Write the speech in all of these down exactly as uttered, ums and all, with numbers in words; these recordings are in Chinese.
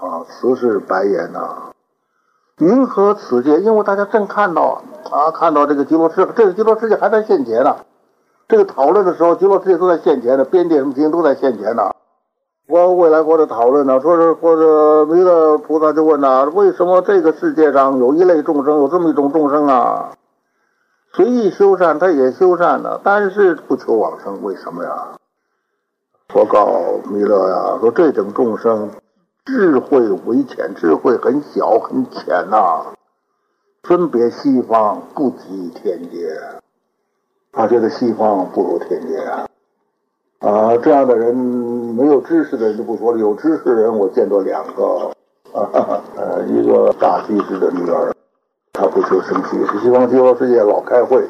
啊，慈是白言呐、啊。云何此界？因为大家正看到啊，看到这个极乐世，这个极乐世界还在现前呢、啊。这个讨论的时候，极乐世界都在现前呢，边界什么情都在现前呢、啊。我未来国的讨论呢，说是或者弥勒菩萨就问呐、啊，为什么这个世界上有一类众生，有这么一种众生啊？随意修善，他也修善了，但是不求往生，为什么呀？佛告弥勒呀，说这种众生智慧微浅，智慧很小很浅呐、啊，分别西方不及天界，他觉得西方不如天界啊。啊，这样的人，没有知识的人就不说了，有知识的人我见过两个，啊，呃，一个大居士的女儿，她不求生气，是西方极乐世界老开会，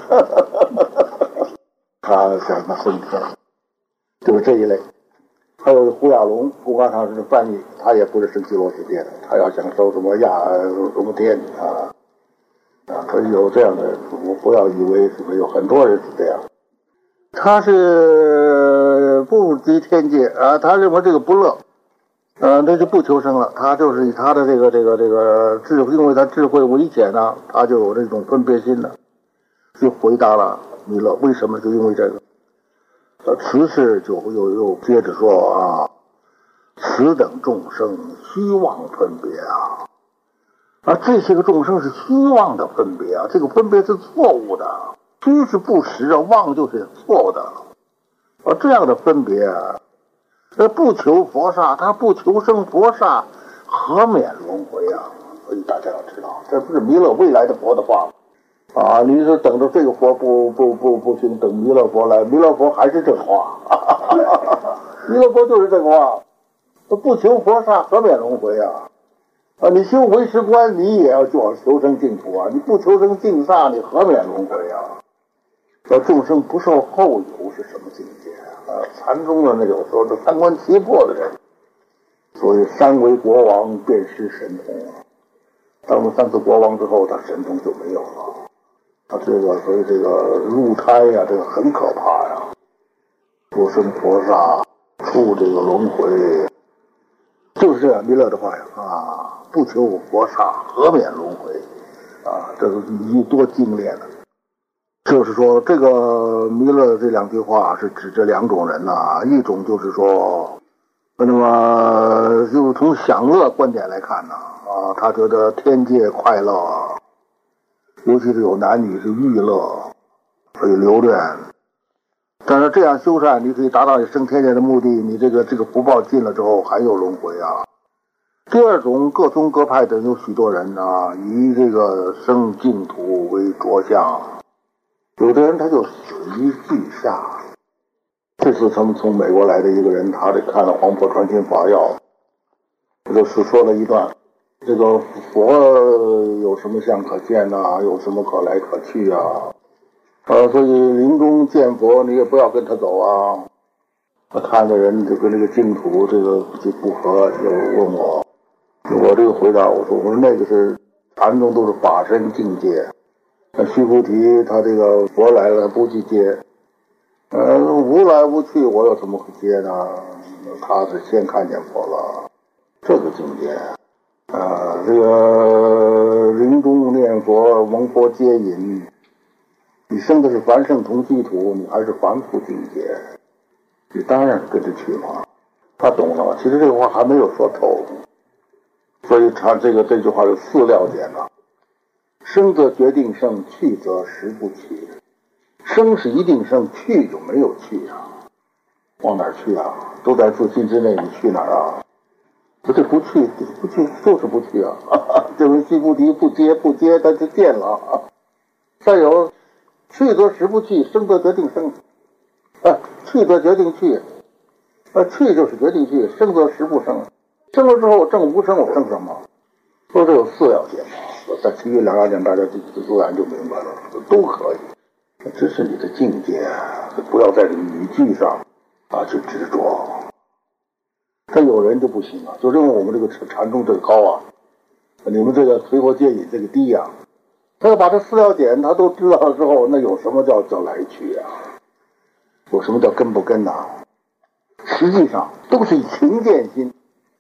她想他升天，就是这一类。还有胡亚龙，胡刚上是翻译，他也不是升极乐世界的，他要想收什么亚什么天啊啊，他有这样的人，我不要以为是没有，很多人是这样。他是不及天界啊，他认为这个不乐，呃，那就不求生了。他就是以他的这个这个这个智慧，因为他智慧微浅呢、啊，他就有这种分别心的，就回答了弥勒，为什么？就因为这个。呃，慈氏就又又接着说啊，此等众生虚妄分别啊，而这些个众生是虚妄的分别啊，这个分别是错误的。虚是不实啊，妄就是错的，而这样的分别啊，呃，不求佛刹，他不求生佛刹，何免轮回啊？所以大家要知道，这不是弥勒未来的佛的话啊！你是等着这个佛不不不不行，等弥勒佛来，弥勒佛还是这个话，弥勒佛就是这个话，不求佛刹，何免轮回啊？啊，你修唯识观，你也要就要求生净土啊！你不求生净刹，你何免轮回啊？说众生不受后有是什么境界啊？禅宗的那个说这三观七破的人，所以三为国王便失神通了。当了三次国王之后，他神通就没有了。他这个所以这个入胎呀、啊，这个很可怕呀。不生菩萨，出这个轮回，就是这样弥勒的话呀啊！不求佛刹，何免轮回啊？这个你多精炼了。就是说，这个弥勒这两句话是指这两种人呐、啊，一种就是说，那么就从享乐观点来看呢，啊，他觉得天界快乐，尤其是有男女是欲乐，可以留恋。但是这样修善，你可以达到你升天界的目的，你这个这个福报尽了之后还有轮回啊。第二种，各宗各派的有许多人啊，以这个生净土为着相。有的人他就死于地下。这次从从美国来的一个人，他这看了《黄婆传心法要》，他就是说了一段，这个佛有什么相可见啊，有什么可来可去啊？呃，所以临终见佛，你也不要跟他走啊。他看的人就跟这个净土这个就不合，就问我，我这个回答我说，我说那个是禅宗都是法身境界。那须菩提他这个佛来了不去接，呃，无来无去，我有什么可接呢？他是先看见佛了，这个境界啊，这个临终念佛蒙佛接引，你生的是凡圣同居土，你还是凡夫境界，你当然跟着去嘛。他懂了，其实这个话还没有说透，所以他这个这句话有四料点了。生则决定生，去则实不去。生是一定生，去就没有去啊，往哪儿去啊？都在自信之内，你去哪儿啊？不是不去，不去就是不去啊！这位须菩提不接不接，他就见了啊。再有，去则实不去，生则决定生。啊，去则决定去，啊，去就是决定去，生则实不生。生了之后正无生，我生什么？说这有四要点嘛。在其余两要点，大家自自然就明白了，都可以。只是你的境界，不要在这个语句上啊去执着。但有人就不行啊，就认为我们这个禅宗这个高啊，你们这个随佛接引这个低呀、啊。他要把这四要点他都知道了之后，那有什么叫叫来去啊？有什么叫跟不跟呐、啊？实际上都是以情见心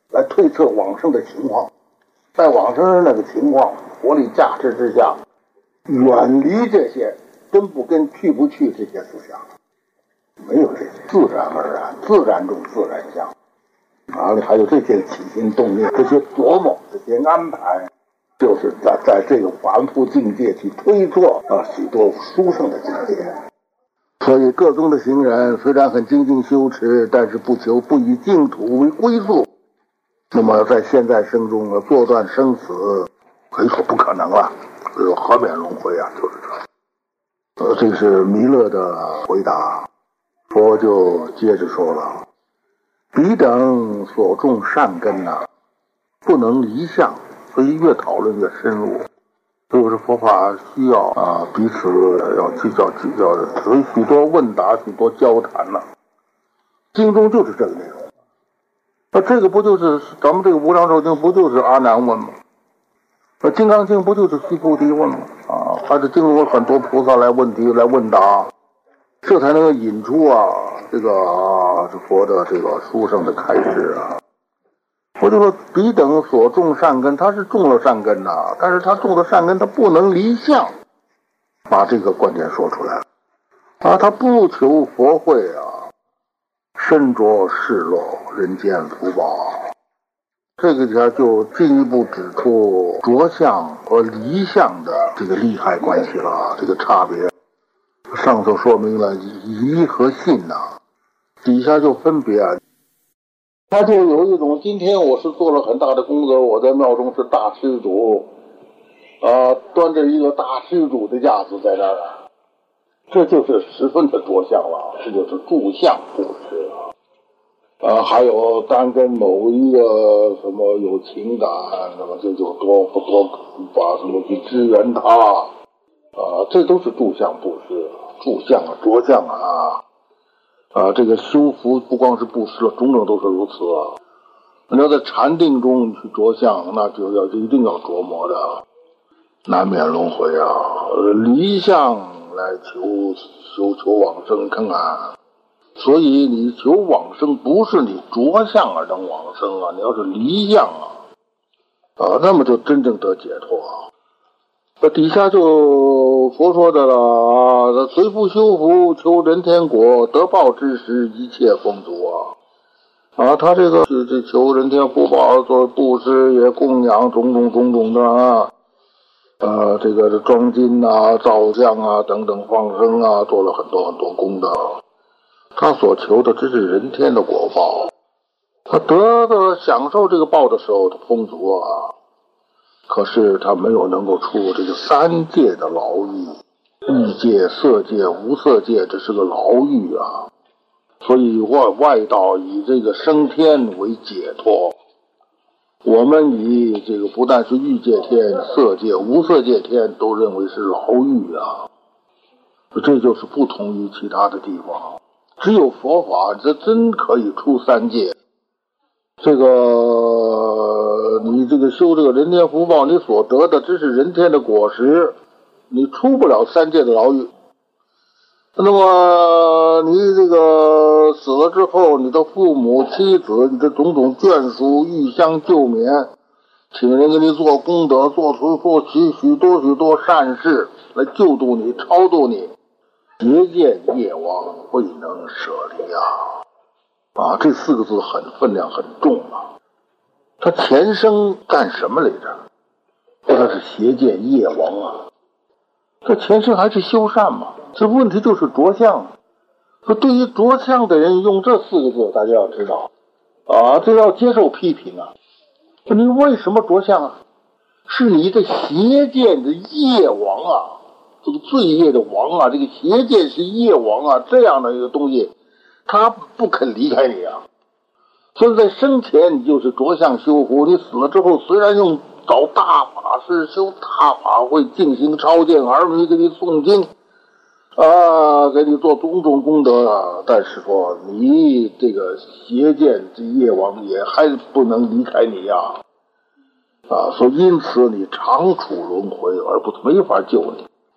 来推测往生的情况。在往生人那个情况，佛力加持之下，远离这些跟不跟去不去这些思想，没有这些，自然而然，自然中自然相啊！还有这些起心动念，这些琢磨，这些安排，就是在在这个凡夫境界去推测啊许多殊胜的境界。所以各宗的行人虽然很精进修持，但是不求不以净土为归宿。那么在现在生中呢，做断生死，可以说不可能了，就是何免轮回啊，就是这。呃，这是弥勒的回答。佛就接着说了：彼等所种善根呐、啊，不能离相，所以越讨论越深入。就是佛法需要啊，彼此要计较计较的，所以许多问答，许多交谈呐、啊。经中就是这个内容。那这个不就是咱们这个无量寿经不就是阿难问吗？那金刚经不就是须菩提问吗？啊，还是经过很多菩萨来问题来问答，这才能够引出啊这个啊佛的这个殊胜的开示啊。我就说彼等所种善根，他是种了善根呐、啊，但是他种的善根他不能离相，把这个观点说出来了啊，他不求佛慧啊。身着世乐，人间福报，这个条就进一步指出着相和离相的这个利害关系了，这个差别。上头说明了疑和信呐、啊，底下就分别啊，他就有一种今天我是做了很大的功德，我在庙中是大施主，啊，端着一个大施主的架子在那儿。这就是十分的着相了，这就是住相布施啊。啊，还有单跟某一个什么有情感，那么这就多不多把什么去支援他啊，这都是住相布施，住相啊，着相啊，啊，这个修福不光是布施了，种种都是如此啊。你要在禅定中去着相，那就要一定要琢磨的，难免轮回啊，离相。来求求求往生，看看，所以你求往生不是你着相而能往生啊，你要是离相啊，啊，那么就真正得解脱啊。这底下就佛说的了啊，随复修福，求人天国，得报之时，一切丰足啊。啊，他这个是这求人天福报，做布施也供养种种种种的啊。呃，这个装金啊、造像啊等等放生啊，做了很多很多功德。他所求的只是人天的果报，他得的享受这个报的时候，他丰足啊。可是他没有能够出这个三界的牢狱，欲界、色界、无色界，这是个牢狱啊。所以外外道以这个升天为解脱。我们以这个不但是欲界天、色界、无色界天都认为是牢狱啊，这就是不同于其他的地方。只有佛法，这真可以出三界。这个你这个修这个人天福报，你所得的只是人天的果实，你出不了三界的牢狱。那么你这个死了之后，你的父母妻子，你的种种眷属欲相救免，请人给你做功德，做出做许许多许多善事来救度你，超度你，结见业王未能舍离啊！啊，这四个字很分量很重啊。他前生干什么来着？说他是邪见业王啊。这前生还是修善嘛？这问题就是着相。说对于着相的人用这四个字，大家要知道啊，这要接受批评啊。你为什么着相啊？是你的邪见的业王啊，这个罪业的王啊，这个邪见是业王啊，这样的一个东西，他不肯离开你啊。所以在生前你就是着相修福，你死了之后虽然用找大法师修大法会进行超荐，儿女给你诵经啊，给你做种种功德啊，但是说你这个邪见之业王也还不能离开你呀。啊，所以因此你常处轮回，而不没法救你。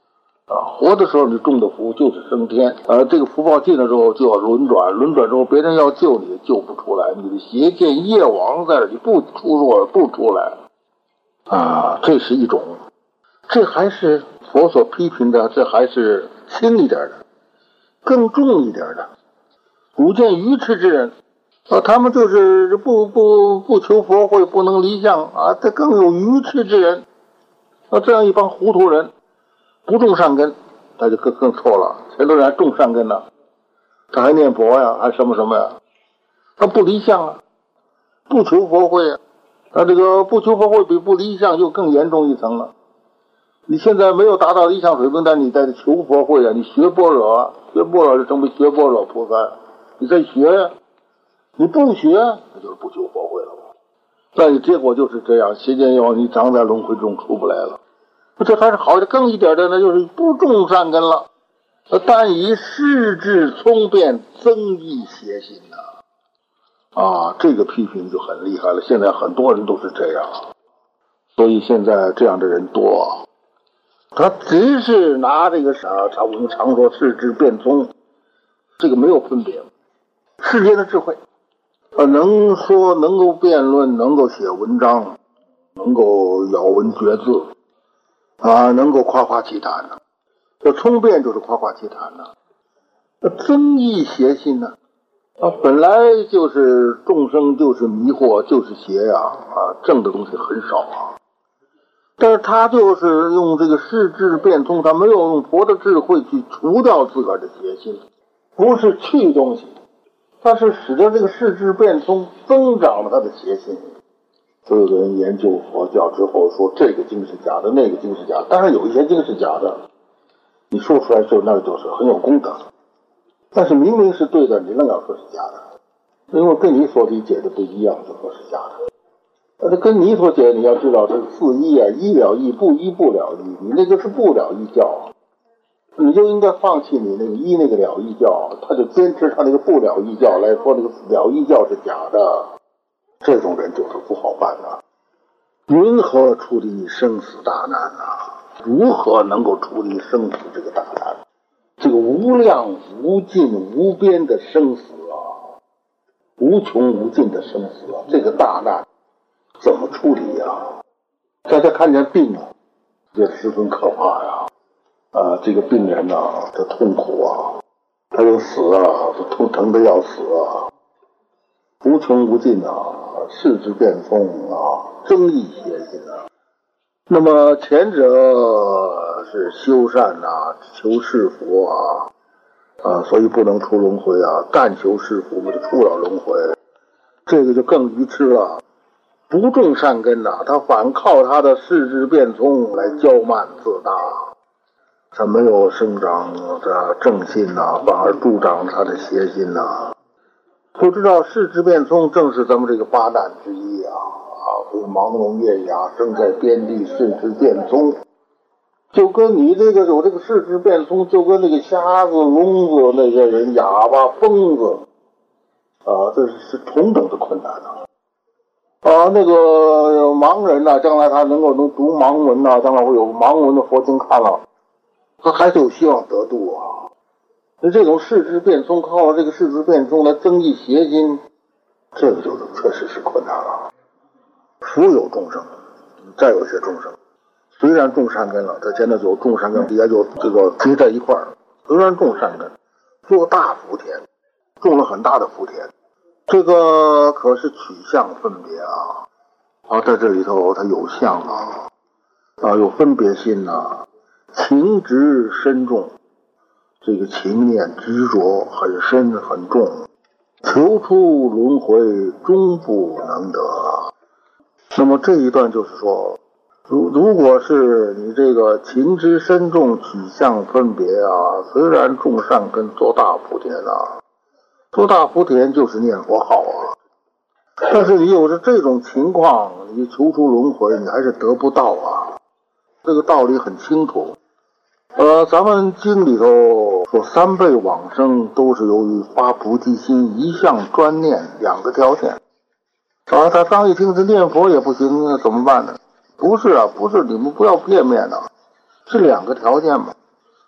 啊，活的时候你种的福就是升天，呃，这个福报尽了之后就要轮转，轮转之后别人要救你救不出来，你的邪见业王在这里不出落不出来，啊，这是一种，这还是佛所批评的，这还是轻一点的，更重一点的。古见愚痴之人，啊，他们就是不不不求佛慧，不能离相啊，这更有愚痴之人，啊，这样一帮糊涂人。不种善根，他就更更错了。前头人还种善根呢，他还念佛呀，还什么什么呀？他不离相啊，不求佛慧啊。他这个不求佛慧比不离相又更严重一层了。你现在没有达到理想水平，但你在求佛慧啊，你学般若啊，学般若就成为学般若菩萨，你在学呀、啊，你不学那就是不求佛慧了。那结果就是这样，邪见业王你常在轮回中出不来了。这还是好的，更一点的呢，就是不种善根了，但以世智聪辩增益邪心呐、啊，啊，这个批评就很厉害了。现在很多人都是这样，所以现在这样的人多。他只是拿这个啥，我们常说世智辩聪，这个没有分别，世间的智慧，呃，能说，能够辩论，能够写文章，能够咬文嚼字。啊，能够夸夸其谈呢，这聪辩就是夸夸其谈呢。那增益邪心呢？啊，本来就是众生就是迷惑，就是邪呀，啊，正的东西很少啊。但是他就是用这个世智辩聪，他没有用佛的智慧去除掉自个儿的邪心，不是去东西，他是使得这个世智辩聪增长了他的邪心。所有的人研究佛教之后说这个经是假的，那个经是假的，当然有一些经是假的，你说出来就那就是很有功德，但是明明是对的，你仍要说是假的，因为跟你所理解的不一样，就说是假的。但是跟你所解，你要知道这四医啊，医了医，不医不了医，你那个是不了医教，你就应该放弃你那个医那个了医教，他就坚持他那个不了医教来说那个了医教是假的。这种人就是不好办呐、啊，云何处理生死大难啊？如何能够处理生死这个大难？这个无量无尽无边的生死啊，无穷无尽的生死啊，这个大难怎么处理呀、啊？大家看见病啊，这十分可怕呀！啊，这个病人啊，这痛苦啊，他就死啊，这痛疼的要死啊，无穷无尽啊。世智辩聪啊，增益邪心啊。那么前者是修善啊，求是福啊，啊，所以不能出轮回啊。但求是福，就出了轮回。这个就更愚痴了，不种善根呐、啊，他反靠他的世智辩聪来骄慢自大，他没有生长这正心呐、啊，反而助长他的邪心呐、啊。不知道世智辩聪正是咱们这个八难之一啊！啊，所以盲聋啞哑生在边地，世智辩聪，就跟你这个有这个世智辩聪，就跟那个瞎子、聋子那些人、哑巴、疯子啊，这是同等的困难啊！啊，那个盲人呐、啊，将来他能够能读盲文呐、啊，将来会有盲文的佛经看了，他还是有希望得度啊！那这种世智辩聪，靠这个世智辩聪来增益邪心，这个就是确实是困难了。所有众生，再有些众生，虽然种善根了，这前头有种善根，也就这个结在一块儿。虽然种善根，做大福田，种了很大的福田，这个可是取向分别啊！啊，在这里头它有相啊，啊有分别心呐、啊，情执深重。这个情念执着很深很重，求出轮回终不能得。那么这一段就是说，如如果是你这个情执深重，取向分别啊，虽然种善根做大福田啊，做大福田就是念佛号啊，但是你有着这种情况，你求出轮回，你还是得不到啊。这个道理很清楚。呃，咱们经里头说三辈往生都是由于发菩提心，一向专念，两个条件。啊，他刚一听这念佛也不行，那怎么办呢？不是啊，不是，你们不要片面啊，是两个条件嘛。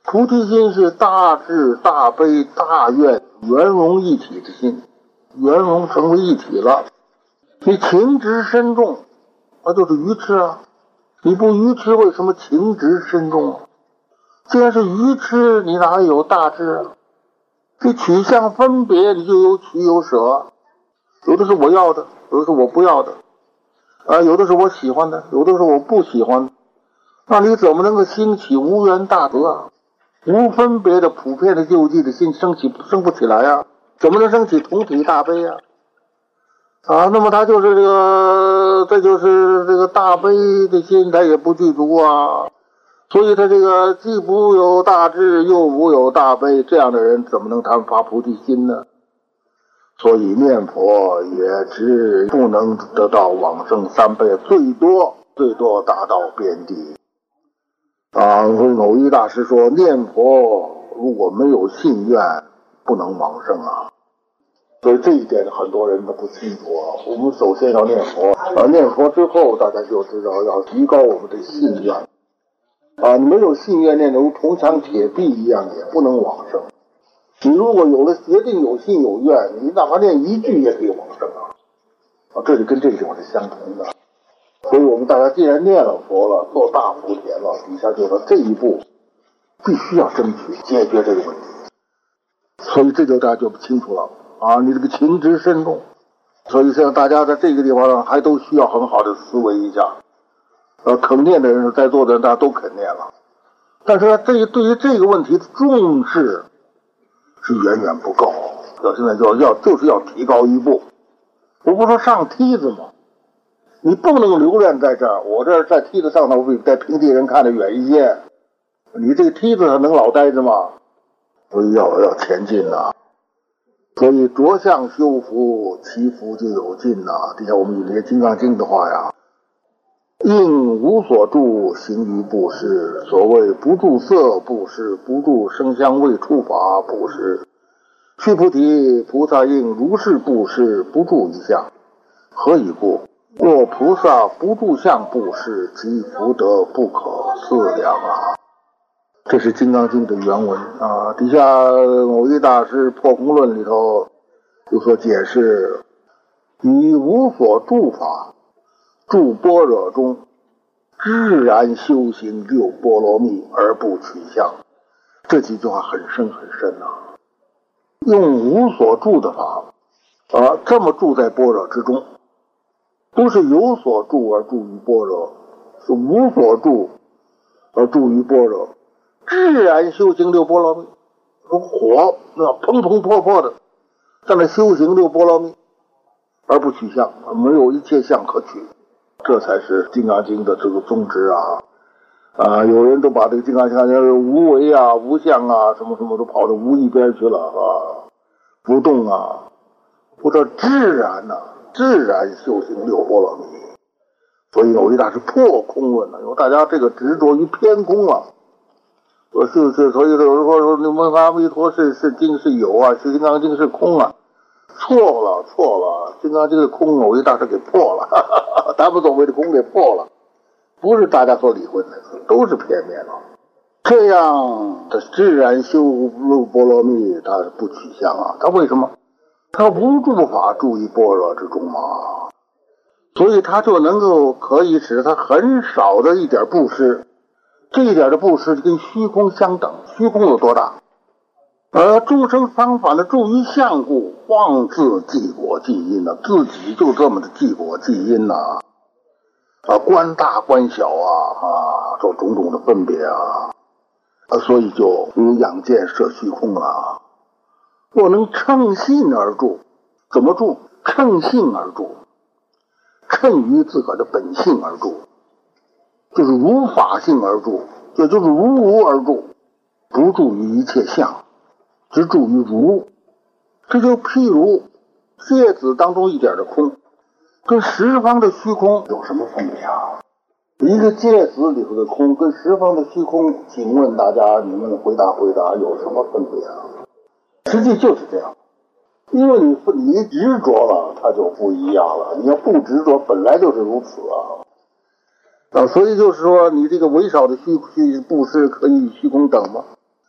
菩提心是大智、大悲、大愿圆融一体的心，圆融成为一体了。你情执深重，那就是愚痴啊！你不愚痴，为什么情执深重啊？既然是愚痴，你哪有大智啊？这取向分别，你就有取有舍，有的是我要的，有的是我不要的，啊，有的是我喜欢的，有的是我不喜欢的。那你怎么能够兴起无缘大德啊？无分别的普遍的救济的心升起升不起来啊？怎么能升起同体大悲啊？啊，那么他就是这个，这就是这个大悲的心，他也不具足啊。所以他这个既不有大智，又无有大悲，这样的人怎么能谈发菩提心呢？所以念佛也只不能得到往生三倍，最多最多达到边地。啊，偶一大师说，念佛如果没有信愿，不能往生啊。所以这一点很多人都不清楚啊。我们首先要念佛，啊，念佛之后，大家就知道要提高我们的信愿。啊，你没有信愿，念如铜墙铁壁一样，也不能往生。你如果有了决定，有信有愿，你哪怕念一句也可以往生啊。啊，这就跟这种是相同的。所以我们大家既然念了佛了，做大福田了，底下就说这一步必须要争取解决这个问题。所以这就大家就不清楚了啊！你这个情执深重，所以像大家在这个地方上还都需要很好的思维一下。呃，肯念的人，在座的人大家都肯念了，但是这对于这个问题的重视是远远不够。要现在就要就是要提高一步。我不说上梯子吗？你不能留恋在这儿，我这儿在梯子上头比在平地人看得远一些。你这个梯子上能老待着吗？所以要要前进呐、啊。所以着相修福，其福就有尽呐、啊。底下我们引这《金刚经》的话呀，应无所住，行于布施。所谓不住色布施，不住声香味触法布施。须菩提，菩萨应如是布施，不住一相。何以故？若菩萨不住相布施，其福德不可思量啊！这是《金刚经》的原文啊。底下某一大师《破空论》里头有所解释：以无所住法住般若中，自然修行六波罗蜜而不取相。这几句话很深很深啊。用无所住的法啊，这么住在般若之中。不是有所住而住于般若，是无所住而住于般若，自然修行六波罗蜜。火那砰砰破破的在那修行六波罗蜜而不取相，没有一切相可取，这才是金刚经的这个宗旨啊！啊，有人都把这个金刚经看成无为啊、无相啊，什么什么都跑到无一边去了啊，不动啊，不这自然呐、啊。自然修行六波罗蜜。所以偶一大师破空论了，因为大家这个执着于偏空啊，我是是，所以有人说说你们阿弥陀是是经是有啊，是金刚经是空啊，错了错了，金刚经的空偶一大师给破了，哈哈哈，他们所谓的空给破了，不是大家所理会的，都是片面了。这样的自然修六波罗蜜，他是不取相啊，他为什么？他无住法住于般若之中嘛，所以他就能够可以使他很少的一点布施，这一点的布施跟虚空相等。虚空有多大？而众生相反的住于相故，妄自计果计因呢、啊，自己就这么的计果计因呐、啊，啊，观大观小啊，啊，做种种的分别啊，啊，所以就如养剑射虚空啊。若能乘信而住，怎么住？乘信而住，乘于自个的本性而住，就是如法性而住，也就是如如而住，不住于一切相，只住于如。这就譬如芥子当中一点的空，跟十方的虚空有什么分别啊？一个芥子里头的空跟十方的虚空，请问大家，你们回答回答，有什么分别啊？实际就是这样，因为你你执着了，它就不一样了。你要不执着，本来就是如此啊。啊，所以就是说，你这个微少的虚虚布施可以与虚空等吗？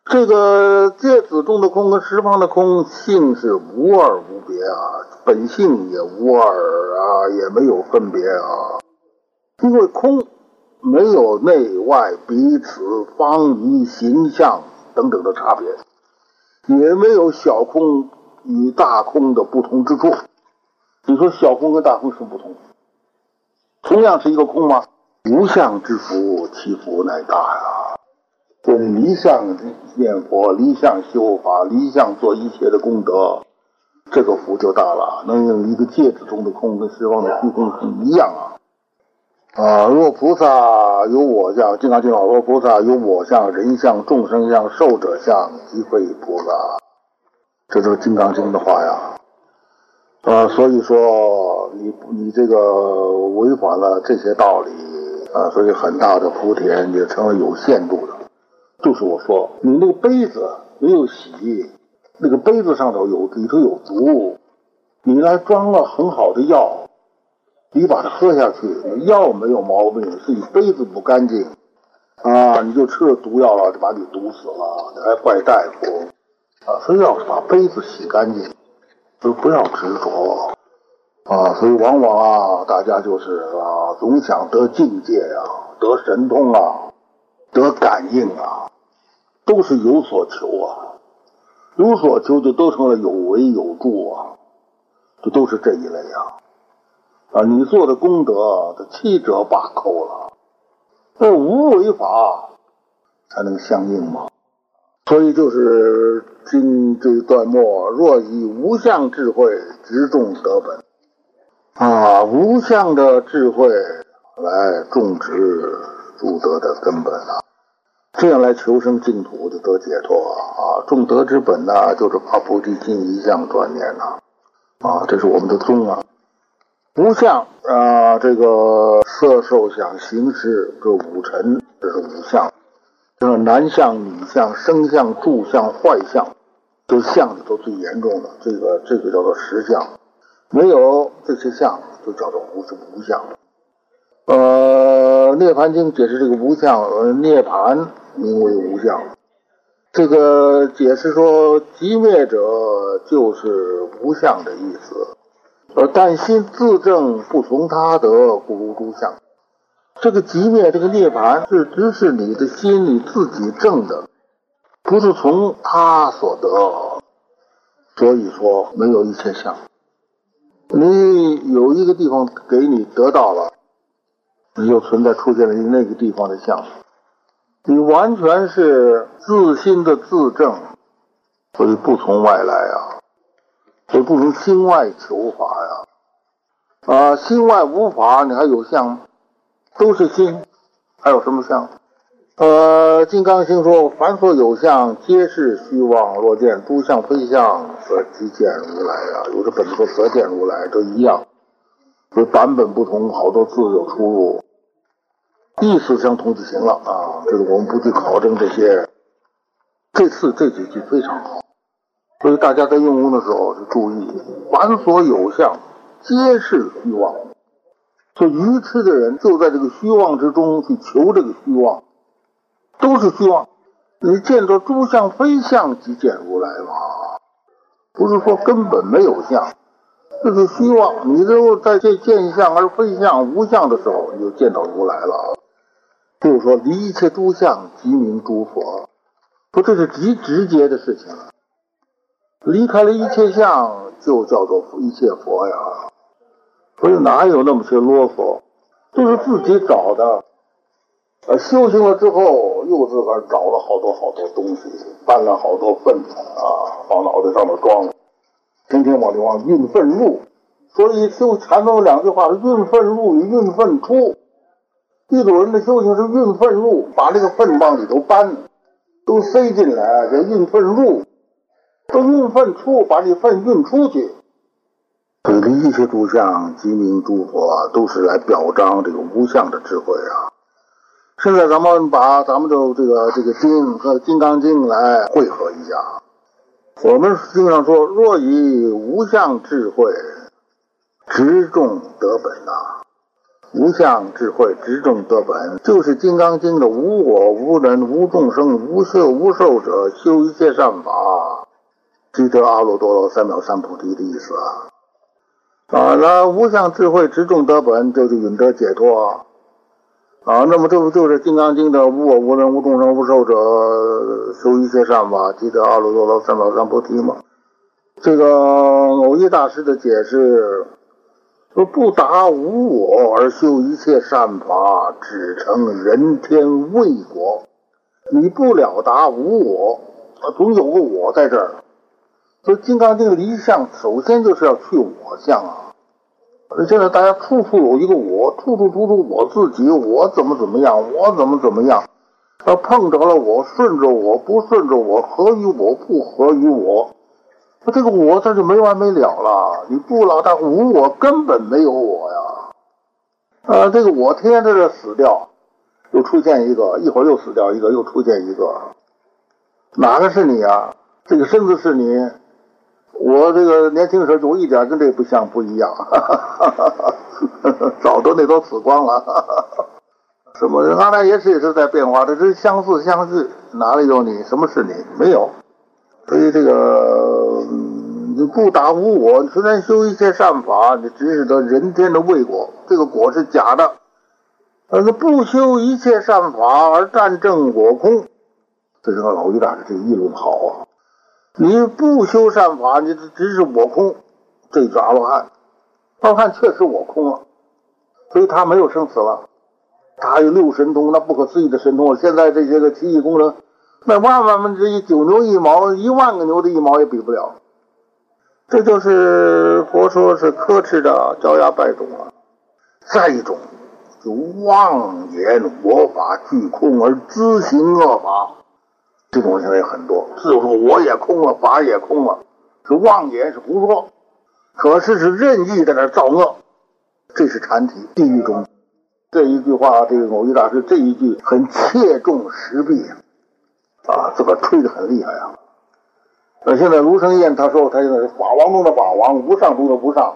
这个芥子中的空跟十方的空性是无二无别啊，本性也无二啊，也没有分别啊。因为空没有内外彼此方于形象等等的差别，也没有小空与大空的不同之处。你说小空跟大空是不同，同样是一个空吗？无相之福，其福乃大呀！这离相念佛，离相修法，离相做一切的功德，这个福就大了。能有一个芥子中的空跟十方的虚空是一样啊！啊，若菩萨有我相，金刚经老说菩萨有我相、人相、众生相、寿者相，即非菩萨。这就是金刚经的话呀。啊，所以说你你这个违反了这些道理啊，所以很大的福田也成了有限度的。就是我说，你那个杯子没有洗，那个杯子上头有里头有毒，你来装了很好的药，你把它喝下去，药没有毛病，是你杯子不干净啊，你就吃了毒药了，就把你毒死了，你还怪大夫啊！所以要把杯子洗干净，就不要执着啊！所以往往啊，大家就是啊，总想得境界啊，得神通啊，得感应啊，都是有所求啊，有所求就都成了有为有助啊，这都是这一类啊。啊，你做的功德，这七折八扣了，那无为法才能相应嘛。所以就是经这一段末，若以无相智慧直种德本，啊，无相的智慧来种植诸德的根本啊，这样来求生净土就得解脱啊。种德之本呢、啊，就是发菩提心一向专念呐、啊，啊，这是我们的宗啊。无相啊，这个色受想行识这五尘，这是五相。这个男相、女相、生相、住相、坏相，这相里头最严重的，这个这个叫做实相。没有这些相，就叫做无是无相。呃，《涅盘经》解释这个无相，呃，涅盘名为无相。这个解释说，寂灭者就是无相的意思。而但心自证不从他得，故如诸相。这个寂灭，这个涅盘是只是你的心你自己证的，不是从他所得。所以说没有一切相。你有一个地方给你得到了，你就存在出现了那个地方的相。你完全是自心的自证，所以不从外来啊。所以不从心外求法呀，啊，心外无法，你还有相吗？都是心，还有什么相？呃，金刚经说，凡所有相，皆是虚妄。若见诸相非相，则即见如来啊。有的本说则见如来，都一样，所以版本不同，好多字有出入，意思相同就行了啊。这个我们不去考证这些。这次这几句非常好。所以大家在用功的时候就注意，凡所有相，皆是虚妄。所以愚痴的人就在这个虚妄之中去求这个虚妄，都是虚妄。你见着诸相非相，即见如来嘛，不是说根本没有相，这是虚妄。你只有在这见相而非相无相的时候，你就见到如来了。就是说离一切诸相，即名诸佛。说这是极直接的事情了。离开了一切相，就叫做一切佛呀。所以哪有那么些啰嗦，都是自己找的。呃，修行了之后，又自个儿找了好多好多东西，搬了好多粪啊，往脑袋上面装，天天往里往运粪入。所以修禅宗有两句话：运粪入与运粪出。一种人的修行是运粪入，把这个粪往里头搬，都塞进来，叫运粪入。这运粪出，把你粪运出去。所以离一切诸相，即名诸佛啊，都是来表彰这个无相的智慧啊。现在咱们把咱们的这个这个经和金刚经来汇合一下。我们经常说，若以无相智慧直种德本啊， 无相智慧直正得本，就是《金刚经》的无我无人无众生无修无受者修一切善法，即得阿耨多罗三藐三菩提的意思啊。啊，那无相智慧直正得本就是允得解脱啊。啊，那么这不就是《金刚经》的无我无人无众生无受者修一切善法，即得阿耨多罗三藐三菩提吗？这个耦一大师的解释说，不达无我而修一切善法，只成人天未果。你不了达无我，总有个我在这儿。所以《金刚经》离相，首先就是要去我相啊。现在大家处处有一个我，处处处处我自己，我怎么怎么样，我怎么怎么样。要碰着了我，顺着我，不顺着我，合于我，不合于我。这个我这就没完没了了，你不老大无我，根本没有我呀！啊，这个我天天在这死掉，又出现一个，一会儿又死掉一个，又出现一个，哪个是你啊？这个身子是你，我这个年轻时候就一点跟这不像不一样，早都那都死光了。什么阿赖耶识也是在变化，这是相似相续，哪里有你？什么是你？没有。所以这个你不达无我，虽然修一切善法，你只是得人天的未果，这个果是假的。而不修一切善法而占正我空，这是个老一大师这个议论好啊。你不修善法，你只是我空，这是阿罗汉。阿罗汉确实我空了，所以他没有生死了。他有六神通，那不可思议的神通。现在这些个奇异功能，那万万分之一，九牛一毛，一万个牛的一毛也比不了。这就是佛说是呵斥的招摇摆种了。再一种，就妄言我法俱空而自行恶法，这种人现在有很多，自说我也空了，法也空了，是妄言，是胡说，可是是任意在那造恶，这是禅体地狱中。这一句话，这个耦一大师这一句很切中时弊啊，这个吹得很厉害啊。那现在卢生燕他说他现在是法王中的法王，无上中的无上，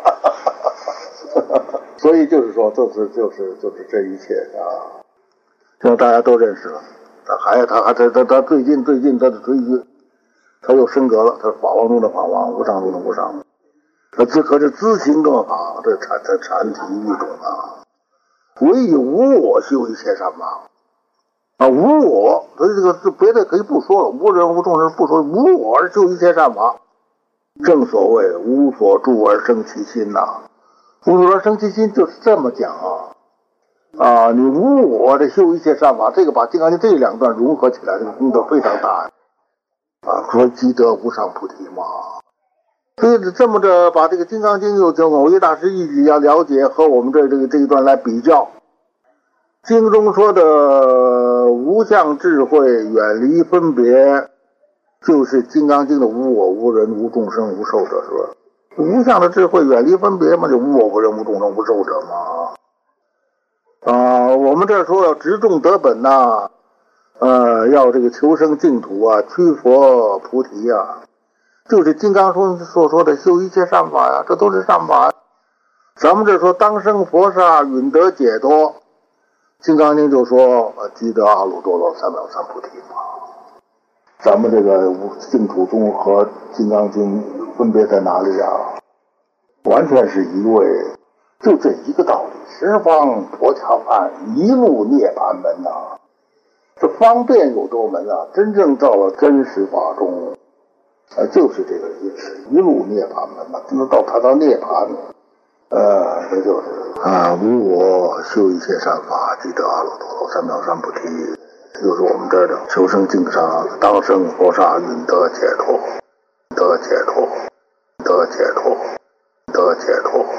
所以就是说，就是就是就是这一切啊，现在大家都认识了。他还他还他他他最近最近他的追剧，他又升格了，他是法王中的法王，无上中的无上。那这可是自行恶法，这禅这禅体一种啊。唯以无我修一切善法啊，无我，所以这个别的可以不说了，无人无众生不说，无我而修一切善法，正所谓无所住而生其心呐、啊，无所而生其心就是这么讲啊啊，你无我的修一切善法，这个把《金刚经》这两段融合起来，这个功德非常大啊，说积得无上菩提嘛。所以这么着把这个《金刚经》又从耦一大师一举要了解，和我们这这个这一段来比较。经中说的无相智慧远离分别，就是《金刚经》的无我无人无众生无受者，是吧？无相的智慧远离分别嘛，就无我无人无众生无受者嘛。啊，我们这说要直众得本呐、啊，呃，要这个求生净土啊，趋佛菩提啊。就是金刚说所说的修一切善法呀，这都是善法。咱们这说当生佛刹，允得解脱。金刚经就说积得阿耨多罗三藐三菩提嘛。咱们这个净土宗和金刚经分别在哪里啊？完全是一味，就这一个道理，十方婆伽梵，一路涅槃门呐、啊。这方便有多门啊，真正到了真实法中。呃，就是这个意思，一路涅槃门嘛，真的到谈到涅槃，呃，这就是啊，无我修一切善法，积得阿耨多罗三藐三菩提，这就是我们这儿的求生净沙，当生佛刹，允得解脱，得解脱，得解脱，得解脱。